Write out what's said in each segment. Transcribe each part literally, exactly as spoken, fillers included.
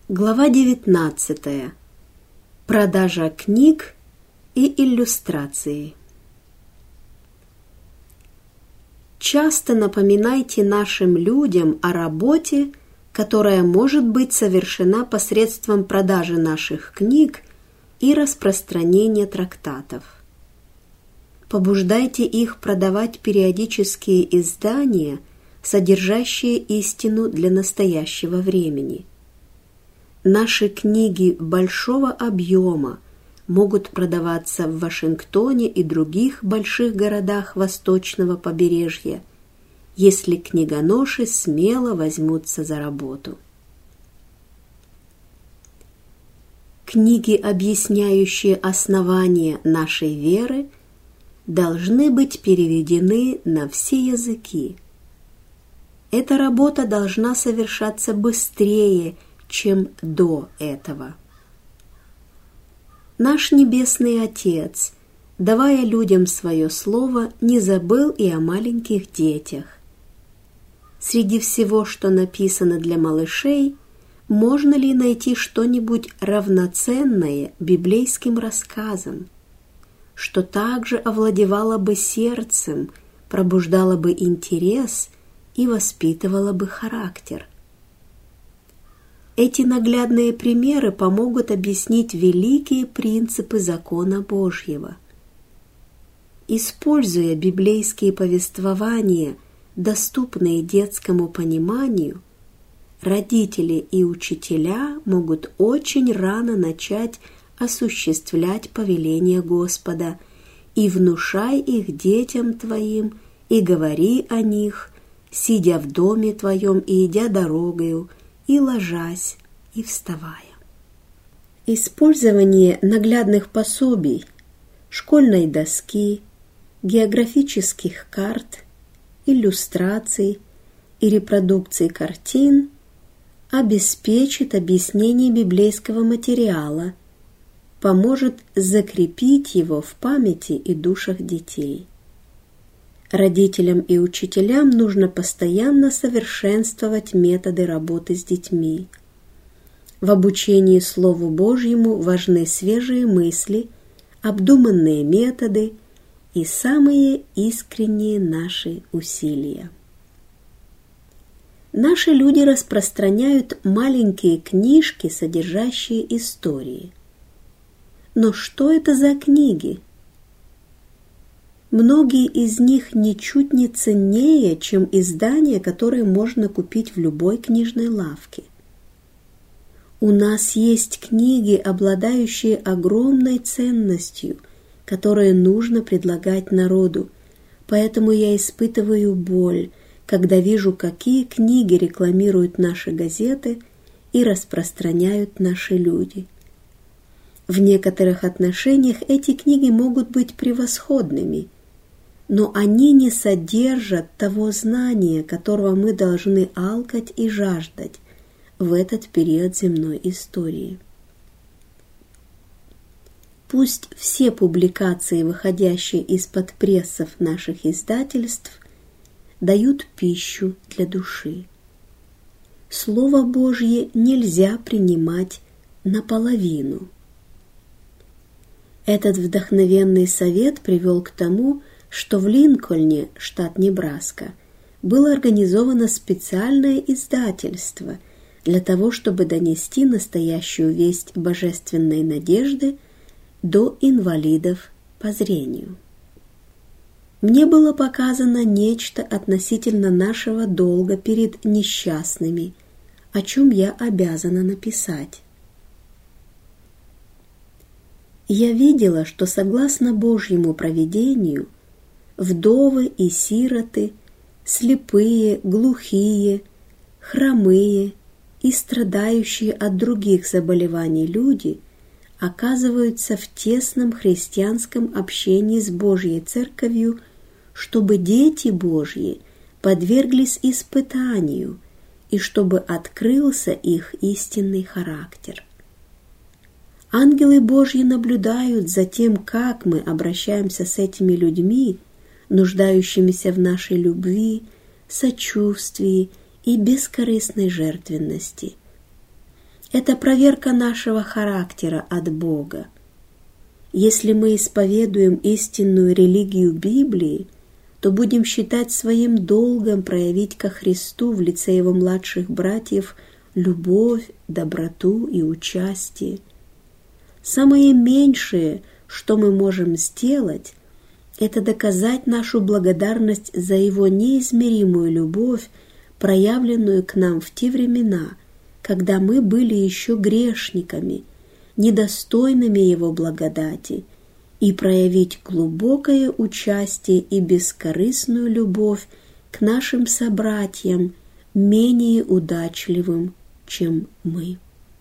Глава девятнадцатая. Продажа книг и иллюстрации. Часто напоминайте нашим людям о работе, которая может быть совершена посредством продажи наших книг и распространения трактатов. Побуждайте их продавать периодические издания, содержащие истину для настоящего времени. Наши книги большого объема могут продаваться в Вашингтоне и других больших городах восточного побережья, если книгоноши смело возьмутся за работу. Книги, объясняющие основания нашей веры, должны быть переведены на все языки. Эта работа должна совершаться быстрее, чем до этого. Наш Небесный Отец, давая людям свое слово, не забыл и о маленьких детях. Среди всего, что написано для малышей, можно ли найти что-нибудь равноценное библейским рассказам, что также овладевало бы сердцем, пробуждало бы интерес и воспитывало бы характер? Эти наглядные примеры помогут объяснить великие принципы закона Божьего. Используя библейские повествования, доступные детскому пониманию, родители и учителя могут очень рано начать осуществлять повеления Господа: «И внушай их детям твоим, и говори о них, сидя в доме твоем и идя дорогою, и ложась, и вставая». Использование наглядных пособий, школьной доски, географических карт, иллюстраций и репродукций картин обеспечит объяснение библейского материала, поможет закрепить его в памяти и душах детей. Родителям и учителям нужно постоянно совершенствовать методы работы с детьми. В обучении Слову Божьему важны свежие мысли, обдуманные методы и самые искренние наши усилия. Наши люди распространяют маленькие книжки, содержащие истории. Но что это за книги? Многие из них ничуть не ценнее, чем издания, которые можно купить в любой книжной лавке. У нас есть книги, обладающие огромной ценностью, которые нужно предлагать народу, поэтому я испытываю боль, когда вижу, какие книги рекламируют наши газеты и распространяют наши люди. В некоторых отношениях эти книги могут быть превосходными, но они не содержат того знания, которого мы должны алкать и жаждать в этот период земной истории. Пусть все публикации, выходящие из-под прессов наших издательств, дают пищу для души. Слово Божье нельзя принимать наполовину. Этот вдохновенный совет привел к тому, что в Линкольне, штат Небраска, было организовано специальное издательство для того, чтобы донести настоящую весть божественной надежды до инвалидов по зрению. Мне было показано нечто относительно нашего долга перед несчастными, о чем я обязана написать. Я видела, что согласно Божьему провидению, вдовы и сироты, слепые, глухие, хромые и страдающие от других заболеваний люди оказываются в тесном христианском общении с Божьей Церковью, чтобы дети Божьи подверглись испытанию и чтобы открылся их истинный характер. Ангелы Божьи наблюдают за тем, как мы обращаемся с этими людьми, нуждающимися в нашей любви, сочувствии и бескорыстной жертвенности. Это проверка нашего характера от Бога. Если мы исповедуем истинную религию Библии, то будем считать своим долгом проявить ко Христу в лице Его младших братьев любовь, доброту и участие. Самое меньшее, что мы можем сделать, это доказать нашу благодарность за Его неизмеримую любовь, проявленную к нам в те времена, когда мы были еще грешниками, недостойными Его благодати, и проявить глубокое участие и бескорыстную любовь к нашим собратьям, менее удачливым, чем мы.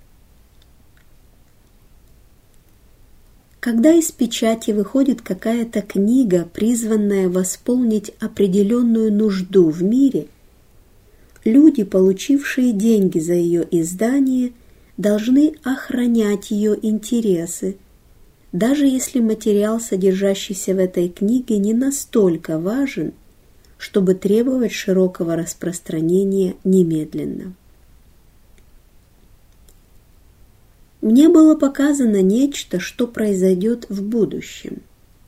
Когда из печати выходит какая-то книга, призванная восполнить определенную нужду в мире, люди, получившие деньги за ее издание, должны охранять ее интересы, даже если материал, содержащийся в этой книге, не настолько важен, чтобы требовать широкого распространения немедленно. Мне было показано нечто, что произойдет в будущем.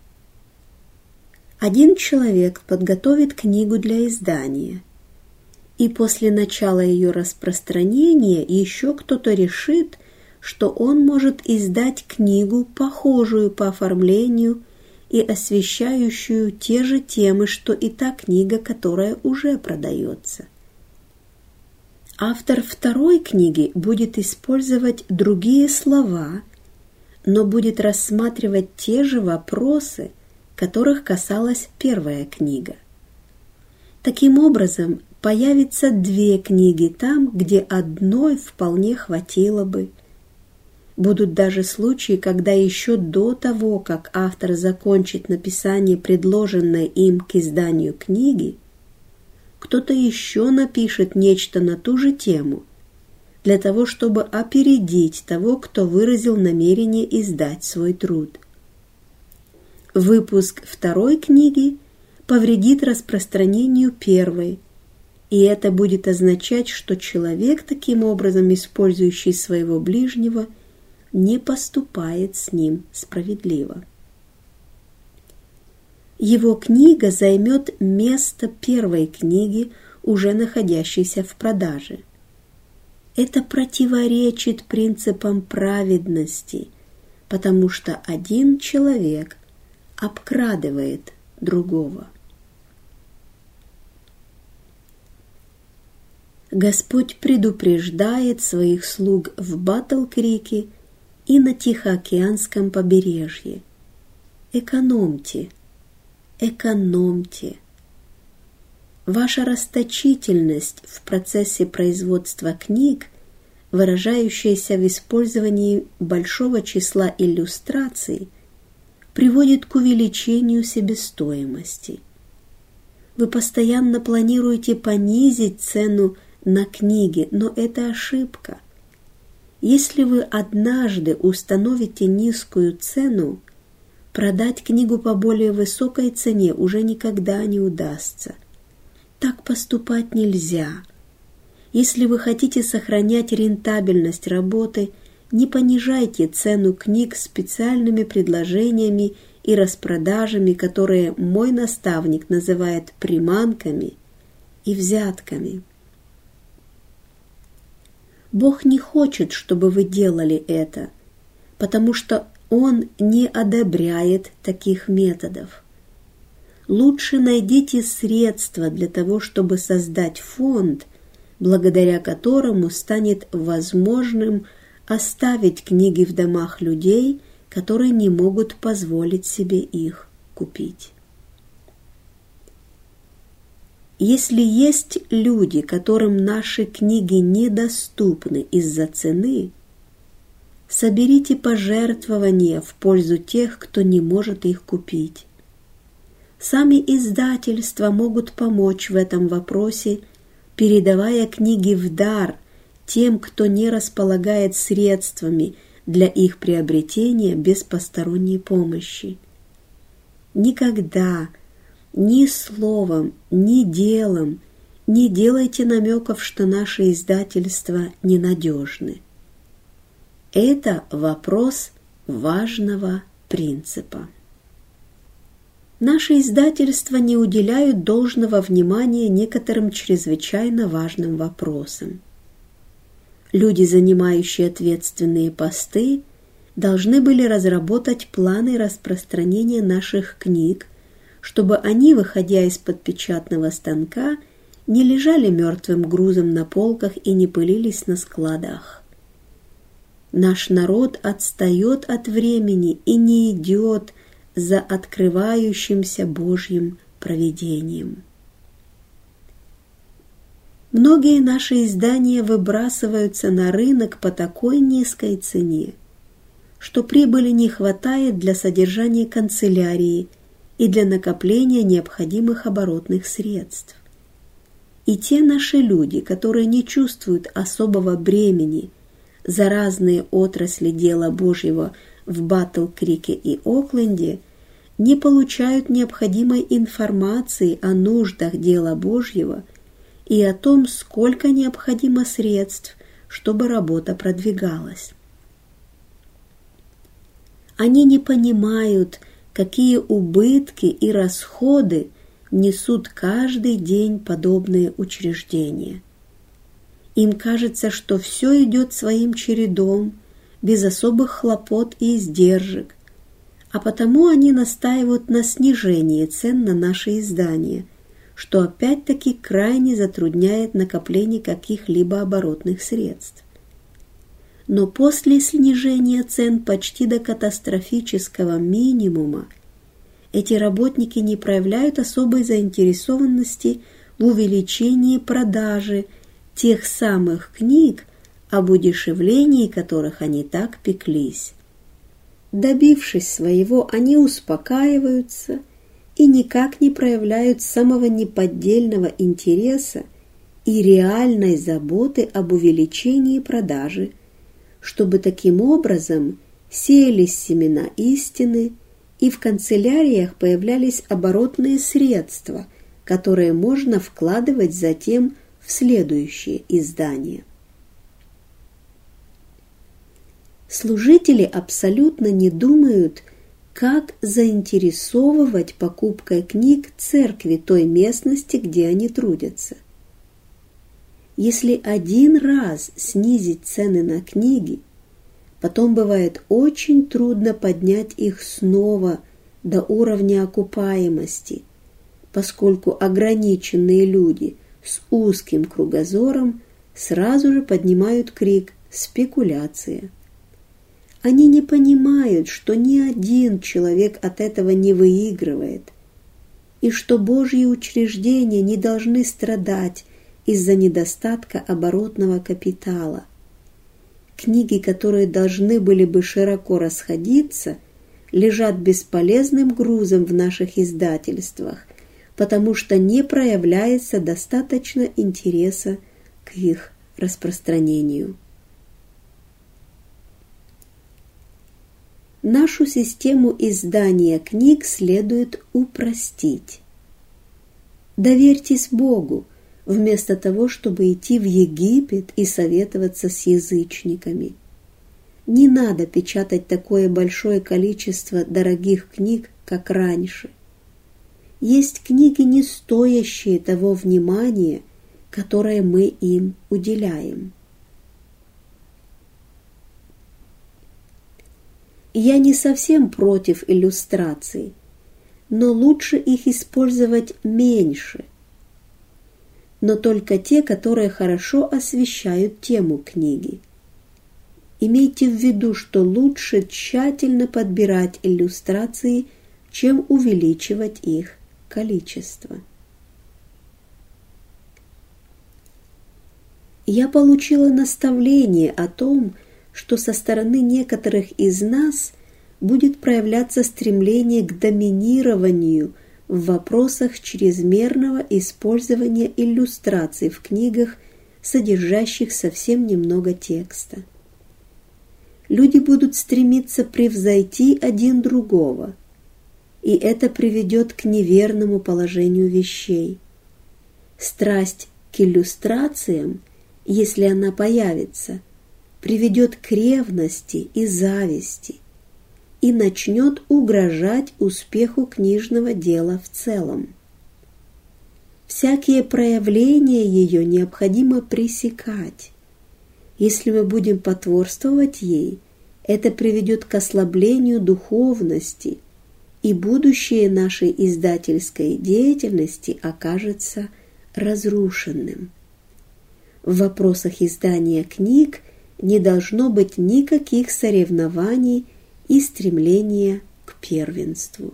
Один человек подготовит книгу для издания, и после начала ее распространения еще кто-то решит, что он может издать книгу, похожую по оформлению и освещающую те же темы, что и та книга, которая уже продается. Автор второй книги будет использовать другие слова, но будет рассматривать те же вопросы, которых касалась первая книга. Таким образом, появится две книги там, где одной вполне хватило бы. Будут даже случаи, когда еще до того, как автор закончит написание предложенной им к изданию книги, кто-то еще напишет нечто на ту же тему, для того, чтобы опередить того, кто выразил намерение издать свой труд. Выпуск второй книги повредит распространению первой, и это будет означать, что человек, таким образом использующий своего ближнего, не поступает с ним справедливо. Его книга займет место первой книги, уже находящейся в продаже. Это противоречит принципам праведности, потому что один человек обкрадывает другого. Господь предупреждает своих слуг в Батл-Крике и на Тихоокеанском побережье. Экономьте, экономьте. Ваша расточительность в процессе производства книг, выражающаяся в использовании большого числа иллюстраций, приводит к увеличению себестоимости. Вы постоянно планируете понизить цену на книги, но это ошибка. Если вы однажды установите низкую цену, продать книгу по более высокой цене уже никогда не удастся. Так поступать нельзя. Если вы хотите сохранять рентабельность работы, не понижайте цену книг специальными предложениями и распродажами, которые мой наставник называет приманками и взятками. Бог не хочет, чтобы вы делали это, потому что Он не одобряет таких методов. Лучше найдите средства для того, чтобы создать фонд, благодаря которому станет возможным оставить книги в домах людей, которые не могут позволить себе их купить. Если есть люди, которым наши книги недоступны из-за цены, соберите пожертвования в пользу тех, кто не может их купить. Сами издательства могут помочь в этом вопросе, передавая книги в дар тем, кто не располагает средствами для их приобретения без посторонней помощи. Никогда, ни словом, ни делом не делайте намеков, что наши издательства ненадежны. Это вопрос важного принципа. Наши издательства не уделяют должного внимания некоторым чрезвычайно важным вопросам. Люди, занимающие ответственные посты, должны были разработать планы распространения наших книг, чтобы они, выходя из-под печатного станка, не лежали мертвым грузом на полках и не пылились на складах. Наш народ отстает от времени и не идет за открывающимся Божьим провидением. Многие наши издания выбрасываются на рынок по такой низкой цене, что прибыли не хватает для содержания канцелярии и для накопления необходимых оборотных средств. И те наши люди, которые не чувствуют особого бремени за разные отрасли дела Божьего в Батл-Крике и Окленде, не получают необходимой информации о нуждах дела Божьего и о том, сколько необходимо средств, чтобы работа продвигалась. Они не понимают, какие убытки и расходы несут каждый день подобные учреждения. Им кажется, что все идет своим чередом, без особых хлопот и издержек, а потому они настаивают на снижении цен на наши издания, что опять-таки крайне затрудняет накопление каких-либо оборотных средств. Но после снижения цен почти до катастрофического минимума эти работники не проявляют особой заинтересованности в увеличении продажи тех самых книг, об удешевлении которых они так пеклись. Добившись своего, они успокаиваются и никак не проявляют самого неподдельного интереса и реальной заботы об увеличении продажи, чтобы таким образом сеялись семена истины и в канцеляриях появлялись оборотные средства, которые можно вкладывать затем в следующие издания. Служители абсолютно не думают, как заинтересовывать покупкой книг церкви той местности, где они трудятся. Если один раз снизить цены на книги, потом бывает очень трудно поднять их снова до уровня окупаемости, поскольку ограниченные люди с узким кругозором сразу же поднимают крик «спекуляция». Они не понимают, что ни один человек от этого не выигрывает, и что Божьи учреждения не должны страдать из-за недостатка оборотного капитала. Книги, которые должны были бы широко расходиться, лежат бесполезным грузом в наших издательствах, потому что не проявляется достаточно интереса к их распространению. Нашу систему издания книг следует упростить. Доверьтесь Богу, вместо того, чтобы идти в Египет и советоваться с язычниками. Не надо печатать такое большое количество дорогих книг, как раньше. Есть книги, не стоящие того внимания, которое мы им уделяем. Я не совсем против иллюстраций, но лучше их использовать меньше, но только те, которые хорошо освещают тему книги. Имейте в виду, что лучше тщательно подбирать иллюстрации, чем увеличивать их количество. Я получила наставление о том, что со стороны некоторых из нас будет проявляться стремление к доминированию в вопросах чрезмерного использования иллюстраций в книгах, содержащих совсем немного текста. Люди будут стремиться превзойти один другого, и это приведет к неверному положению вещей. Страсть к иллюстрациям, если она появится, приведет к ревности и зависти и начнет угрожать успеху книжного дела в целом. Всякие проявления ее необходимо пресекать. Если мы будем потворствовать ей, это приведет к ослаблению духовности, и будущее нашей издательской деятельности окажется разрушенным. В вопросах издания книг не должно быть никаких соревнований и стремления к первенству.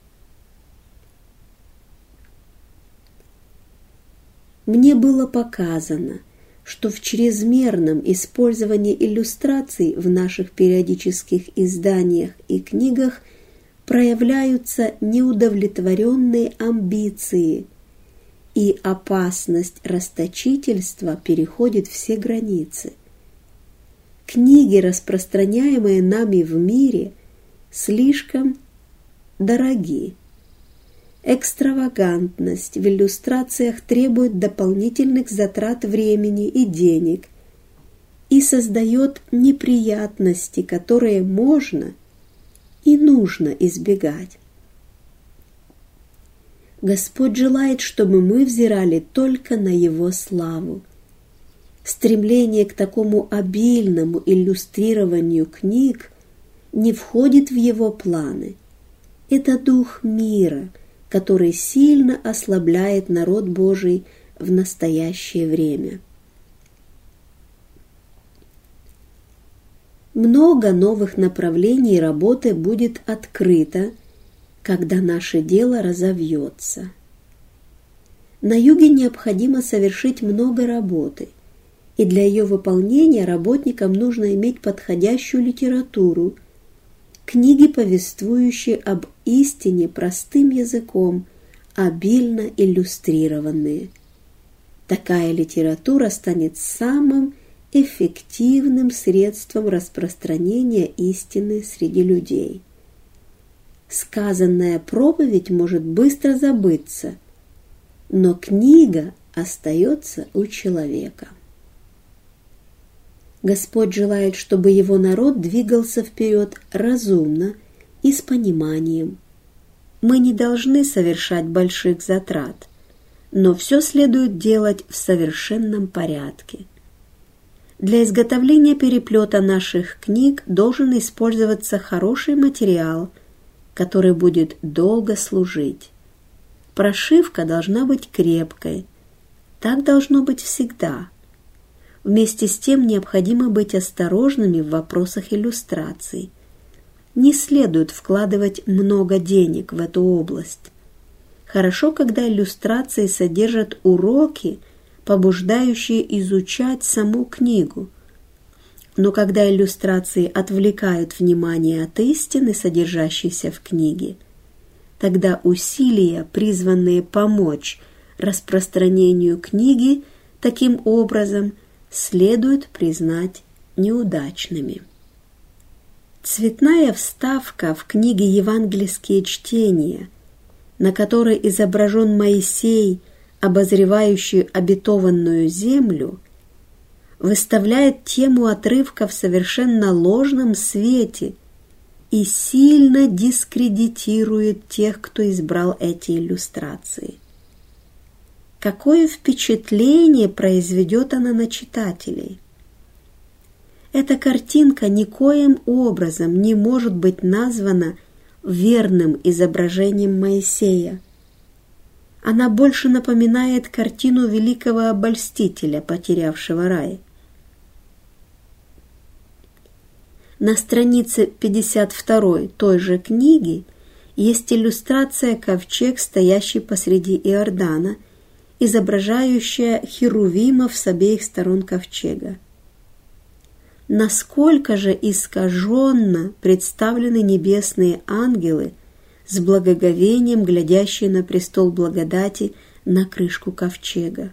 Мне было показано, что в чрезмерном использовании иллюстраций в наших периодических изданиях и книгах проявляются неудовлетворенные амбиции, и опасность расточительства переходит все границы. Книги, распространяемые нами в мире, слишком дороги. Экстравагантность в иллюстрациях требует дополнительных затрат времени и денег и создает неприятности, которые можно и нужно избегать. Господь желает, чтобы мы взирали только на Его славу. Стремление к такому обильному иллюстрированию книг не входит в Его планы. Это дух мира, который сильно ослабляет народ Божий в настоящее время. Много новых направлений работы будет открыто, когда наше дело разовьется. На юге необходимо совершить много работы, и для ее выполнения работникам нужно иметь подходящую литературу, книги, повествующие об истине простым языком, обильно иллюстрированные. Такая литература станет самым эффективным средством распространения истины среди людей. Сказанная проповедь может быстро забыться, но книга остается у человека. Господь желает, чтобы Его народ двигался вперед разумно и с пониманием. Мы не должны совершать больших затрат, но все следует делать в совершенном порядке. Для изготовления переплета наших книг должен использоваться хороший материал, который будет долго служить. Прошивка должна быть крепкой. Так должно быть всегда. Вместе с тем необходимо быть осторожными в вопросах иллюстраций. Не следует вкладывать много денег в эту область. Хорошо, когда иллюстрации содержат уроки, побуждающие изучать саму книгу. Но когда иллюстрации отвлекают внимание от истины, содержащейся в книге, тогда усилия, призванные помочь распространению книги таким образом, следует признать неудачными. Цветная вставка в книге «Евангельские чтения», на которой изображен Моисей, обозревающий обетованную землю, выставляет тему отрывка в совершенно ложном свете и сильно дискредитирует тех, кто избрал эти иллюстрации. Какое впечатление произведет она на читателей? Эта картинка никоим образом не может быть названа верным изображением Моисея. Она больше напоминает картину великого обольстителя, потерявшего рай. На странице пятьдесят два той же книги есть иллюстрация ковчег, стоящий посреди Иордана, изображающая херувимов с обеих сторон ковчега. Насколько же искаженно представлены небесные ангелы, с благоговением глядящие на престол благодати, на крышку ковчега.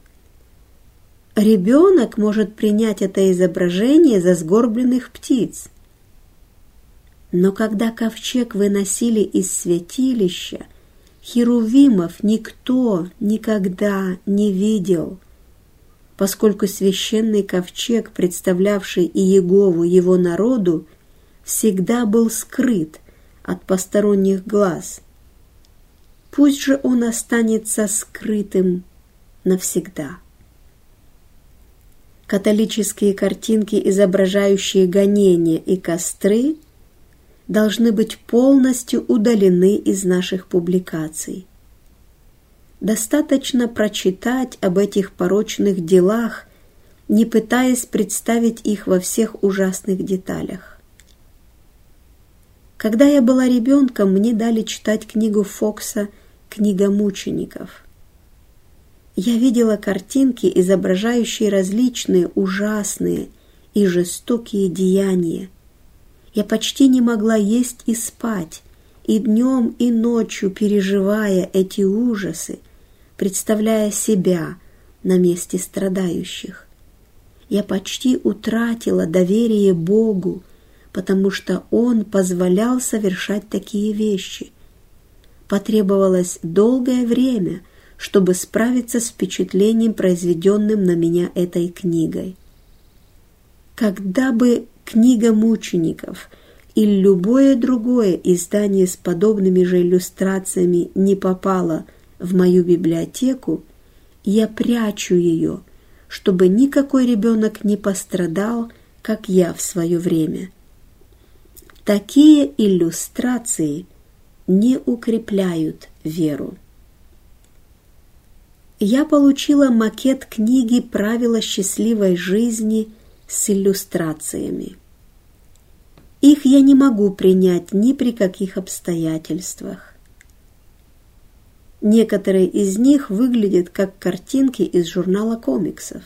Ребенок может принять это изображение за сгорбленных птиц. Но когда ковчег выносили из святилища, херувимов никто никогда не видел. поскольку священный ковчег, представлявший Иегову его народу, всегда был скрыт от посторонних глаз. Пусть же он останется скрытым навсегда. Католические картинки, изображающие гонения и костры, должны быть полностью удалены из наших публикаций. Достаточно прочитать об этих порочных делах, не пытаясь представить их во всех ужасных деталях. Когда я была ребенком, мне дали читать книгу Фокса «Книга мучеников». Я видела картинки, изображающие различные ужасные и жестокие деяния. Я почти не могла есть и спать, и днем, и ночью переживая эти ужасы, представляя себя на месте страдающих. Я почти утратила доверие Богу, потому что Он позволял совершать такие вещи. Потребовалось долгое время, чтобы справиться с впечатлением, произведенным на меня этой книгой. Когда бы «Книга мучеников» или любое другое издание с подобными же иллюстрациями не попало в мою библиотеку, я прячу ее, чтобы никакой ребенок не пострадал, как я в свое время. Такие иллюстрации не укрепляют веру. Я получила макет книги «Правила счастливой жизни» с иллюстрациями. Их я не могу принять ни при каких обстоятельствах. Некоторые из них выглядят как картинки из журнала комиксов.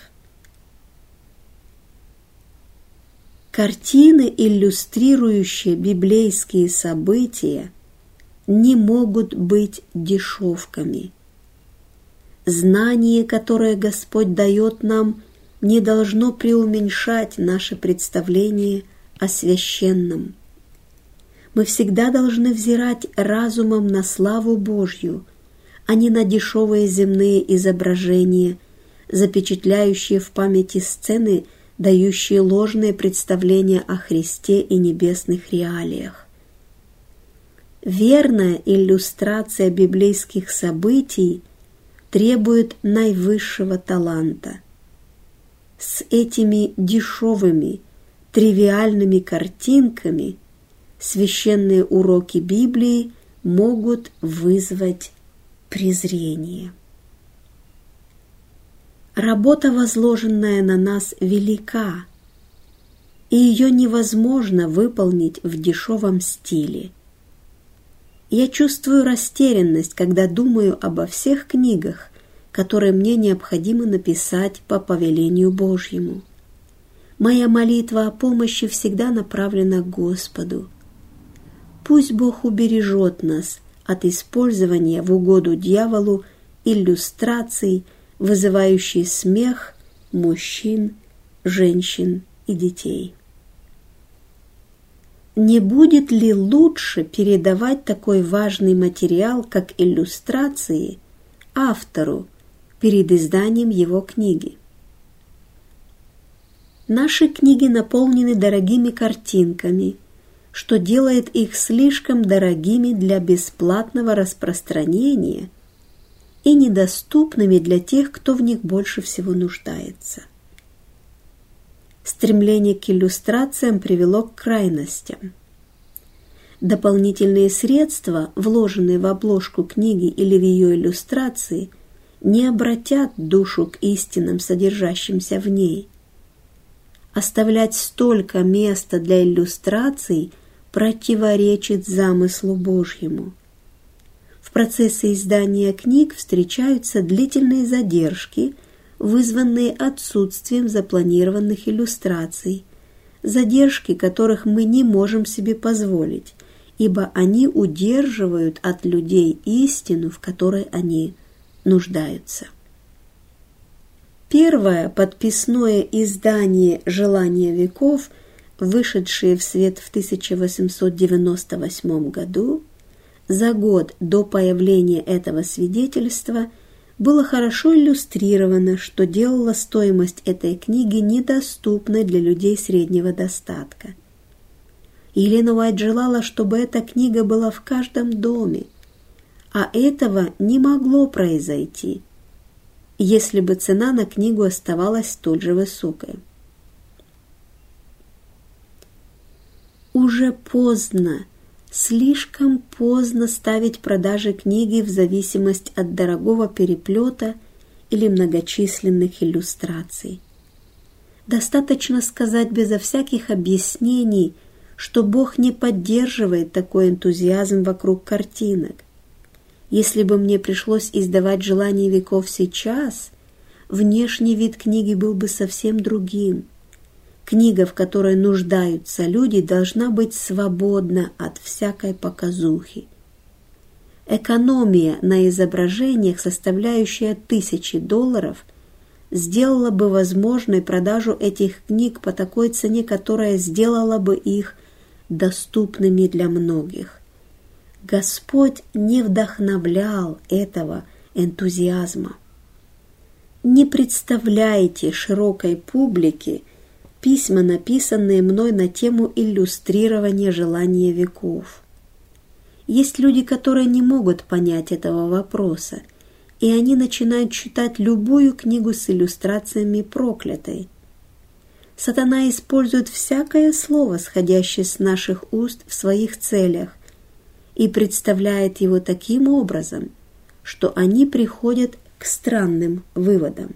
Картины, иллюстрирующие библейские события, не могут быть дешевками. Знание, которое Господь дает нам, не должно преуменьшать наше представление о священном. Мы всегда должны взирать разумом на славу Божью, а не на дешевые земные изображения, запечатляющие в памяти сцены, дающие ложные представления о Христе и небесных реалиях. Верная иллюстрация библейских событий требует наивысшего таланта. С этими дешевыми, тривиальными картинками священные уроки Библии могут вызвать презрение. Работа, возложенная на нас, велика, и ее невозможно выполнить в дешевом стиле. Я чувствую растерянность, когда думаю обо всех книгах, которые мне необходимо написать по повелению Божьему. Моя молитва о помощи всегда направлена к Господу. Пусть Бог убережет нас от использования в угоду дьяволу иллюстраций, вызывающих смех мужчин, женщин и детей. Не будет ли лучше передавать такой важный материал, как иллюстрации, автору перед изданием его книги? Наши книги наполнены дорогими картинками, что делает их слишком дорогими для бесплатного распространения и недоступными для тех, кто в них больше всего нуждается. Стремление к иллюстрациям привело к крайностям. Дополнительные средства, вложенные в обложку книги или в ее иллюстрации, не обратят душу к истинам, содержащимся в ней. Оставлять столько места для иллюстраций противоречит замыслу Божьему. В процессе издания книг встречаются длительные задержки, вызванные отсутствием запланированных иллюстраций, задержки которых мы не можем себе позволить, ибо они удерживают от людей истину, в которой они нуждаются. Первое подписное издание «Желания веков», вышедшее в свет в тысяча восемьсот девяносто восьмом году, за год до появления этого свидетельства, было хорошо иллюстрировано, что делало стоимость этой книги недоступной для людей среднего достатка. Елена Уайт желала, чтобы эта книга была в каждом доме, а этого не могло произойти, если бы цена на книгу оставалась столь же высокой. Уже поздно, слишком поздно ставить продажи книги в зависимость от дорогого переплета или многочисленных иллюстраций. Достаточно сказать безо всяких объяснений, что Бог не поддерживает такой энтузиазм вокруг картинок. Если бы мне пришлось издавать «Желание веков» сейчас, внешний вид книги был бы совсем другим. Книга, в которой нуждаются люди, должна быть свободна от всякой показухи. Экономия на изображениях, составляющая тысячи долларов, сделала бы возможной продажу этих книг по такой цене, которая сделала бы их доступными для многих. Господь не вдохновлял этого энтузиазма. Не представляете широкой публике письма, написанные мной на тему иллюстрирования «Желания веков». Есть люди, которые не могут понять этого вопроса, и они начинают читать любую книгу с иллюстрациями проклятой. Сатана использует всякое слово, сходящее с наших уст, в своих целях, и представляет его таким образом, что они приходят к странным выводам.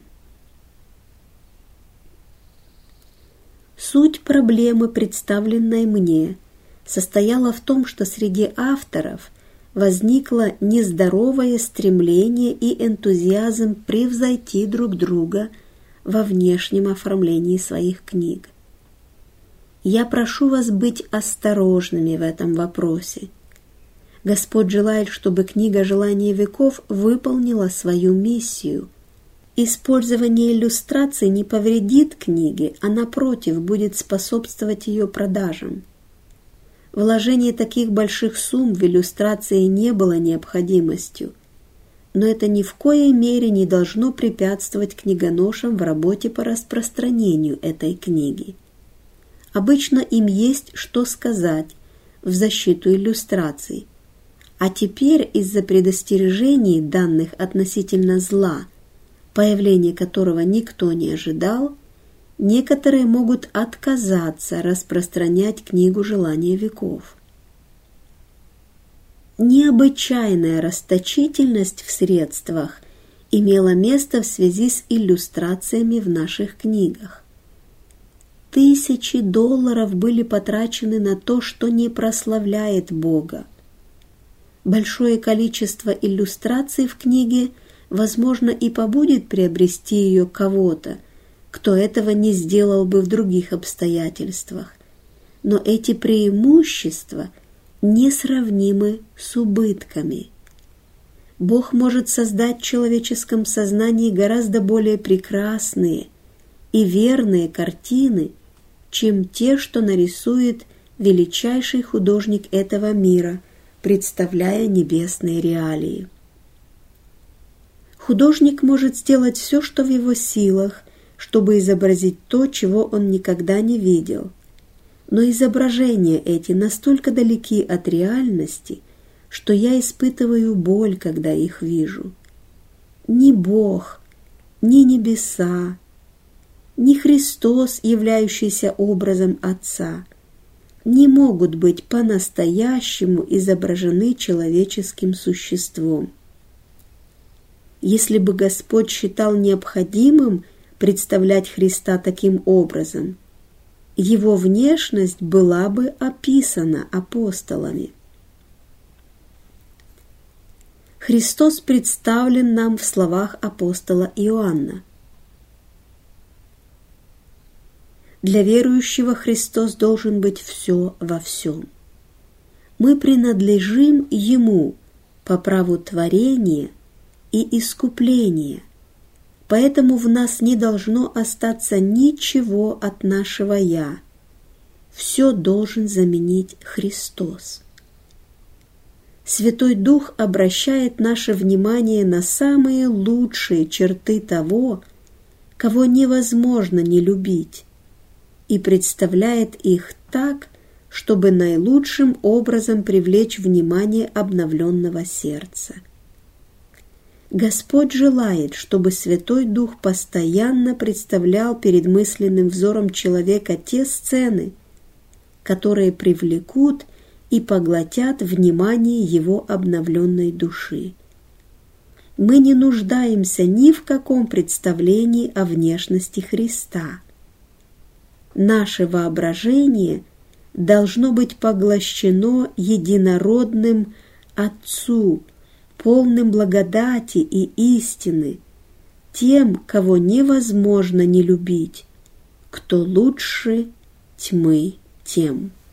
Суть проблемы, представленной мне, состояла в том, что среди авторов возникло нездоровое стремление и энтузиазм превзойти друг друга во внешнем оформлении своих книг. Я прошу вас быть осторожными в этом вопросе. Господь желает, чтобы книга «Желание веков» выполнила свою миссию. Использование иллюстраций не повредит книге, а напротив будет способствовать ее продажам. Вложение таких больших сумм в иллюстрации не было необходимостью, но это ни в коей мере не должно препятствовать книгоношам в работе по распространению этой книги. Обычно им есть что сказать в защиту иллюстраций, а теперь из-за предостережений, данных относительно зла, появление которого никто не ожидал, некоторые могут отказаться распространять книгу «Желание веков». Необычайная расточительность в средствах имела место в связи с иллюстрациями в наших книгах. Тысячи долларов были потрачены на то, что не прославляет Бога. Большое количество иллюстраций в книге, возможно, и побудет приобрести ее кого-то, кто этого не сделал бы в других обстоятельствах. Но эти преимущества несравнимы с убытками. Бог может создать в человеческом сознании гораздо более прекрасные и верные картины, чем те, что нарисует величайший художник этого мира, представляя небесные реалии. Художник может сделать все, что в его силах, чтобы изобразить то, чего он никогда не видел. Но изображения эти настолько далеки от реальности, что я испытываю боль, когда их вижу. Ни Бог, ни небеса, ни Христос, являющийся образом Отца, не могут быть по-настоящему изображены человеческим существом. Если бы Господь считал необходимым представлять Христа таким образом, его внешность была бы описана апостолами. Христос представлен нам в словах апостола Иоанна. Для верующего Христос должен быть все во всем. Мы принадлежим Ему по праву творения и искупления, поэтому в нас не должно остаться ничего от нашего «я». Все должен заменить Христос. Святой Дух обращает наше внимание на самые лучшие черты того, кого невозможно не любить, и представляет их так, чтобы наилучшим образом привлечь внимание обновленного сердца. Господь желает, чтобы Святой Дух постоянно представлял перед мысленным взором человека те сцены, которые привлекут и поглотят внимание его обновленной души. Мы не нуждаемся ни в каком представлении о внешности Христа. Наше воображение должно быть поглощено единородным Отцу, полным благодати и истины, тем, кого невозможно не любить, кто лучше тьмы тем.